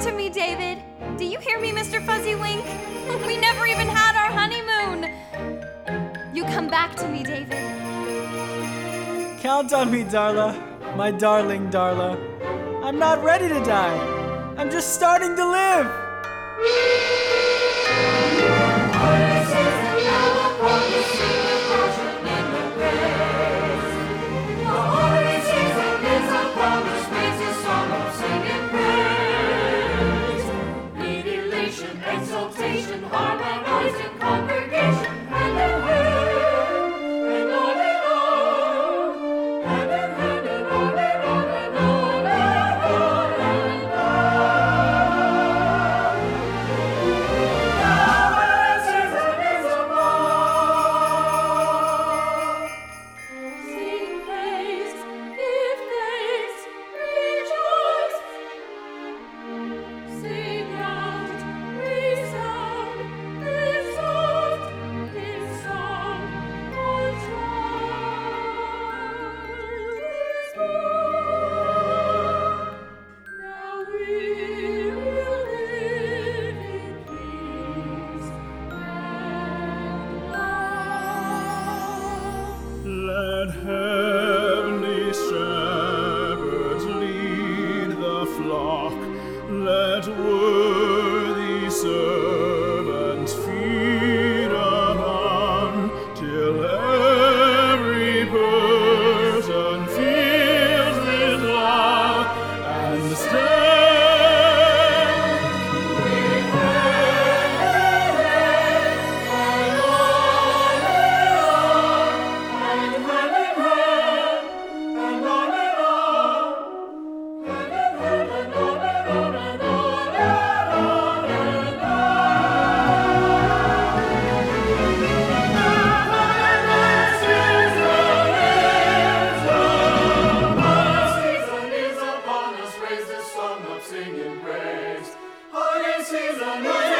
to me, David. Do you hear me, Mr. Fuzzywink? We never even had our honeymoon. You come back to me, David. Count on me, Darla. My darling Darla. I'm not ready to die. I'm just starting to live. Exaltation, harmonizing congregation, hand in hand, and on and on, hand in hand, and on and on, and on and on and on. Now the season is upon. Sing praise, give thanks, rejoice. Sing out, resound, exalt His song, for child is born. Now we will live in peace and love. Let heavenly shepherds lead the flock. Let worthy servants feed upon, till every person feels His love and stands. We hand and on and hand in hand, and on and on, hand in hand, and on and on, and on and on and on. Season is upon us, raise this song of singing praise. Holy season is